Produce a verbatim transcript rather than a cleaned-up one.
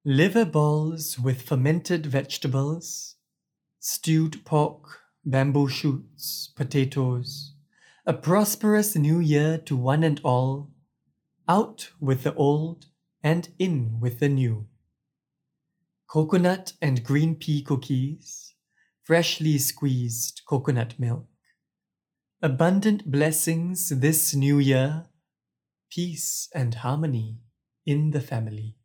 Liver balls with fermented vegetables, stewed pork, bamboo shoots, potatoes. A prosperous new year to one and all. Out with the old and in with the new. Coconut and green pea cookies, freshly squeezed coconut milk. Abundant blessings this new year, peace and harmony in the family.